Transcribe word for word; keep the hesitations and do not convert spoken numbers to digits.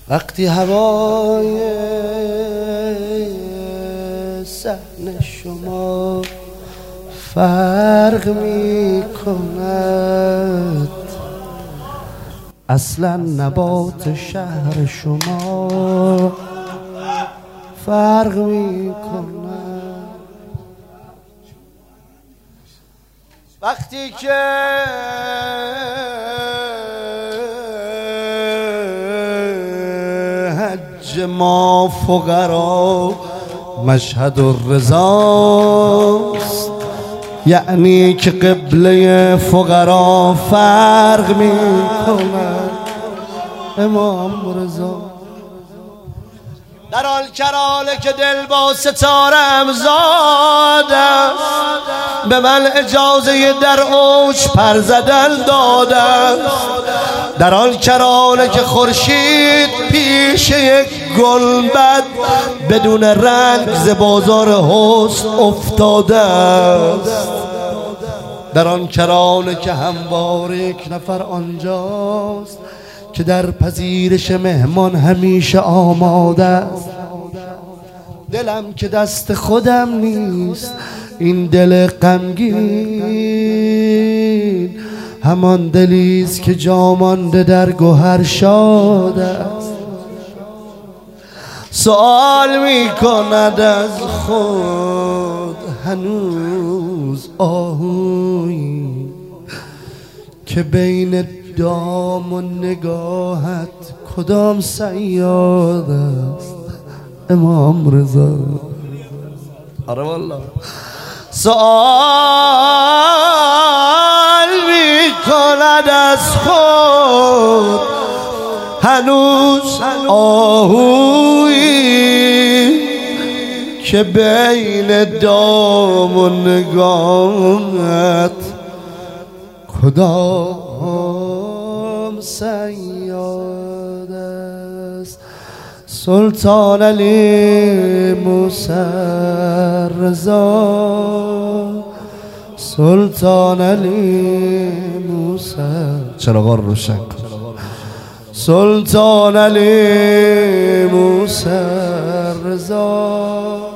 وقتی هوای صحن شما فرق می کند، اصلا نبات شهر شما فرق می کند. وقتی که حج ما فقرا مشهد الرضاست، یعنی که قبله فقرا فرق می کند. امام رضا در آن کراله که دل با ستارم زاد است، به من اجازه در اوج پر زدن داده است. در آن کراله که خورشید پیش یک گنبد بدون رنگ ز بازار حسن افتاده است. در آن کراله که همواره یک نفر آنجاست که در پذیرش مهمان همیشه آماده است. دلم که دست خودم نیست، این دل غمگین همان دلیست که جا مانده در گوهر شاد است. سوال می کند از خود هنوز آهویی که بین دام و نگاهت کدام صیاد است. امام رضا. آره والله سوال می کند از خود هنوز آهویی که بین دام و نگاهت کدام صیاد است. سلطان علی موسی رضا، سلطان علی موسی چراغان روشن کن. سلطان علی موسی رضا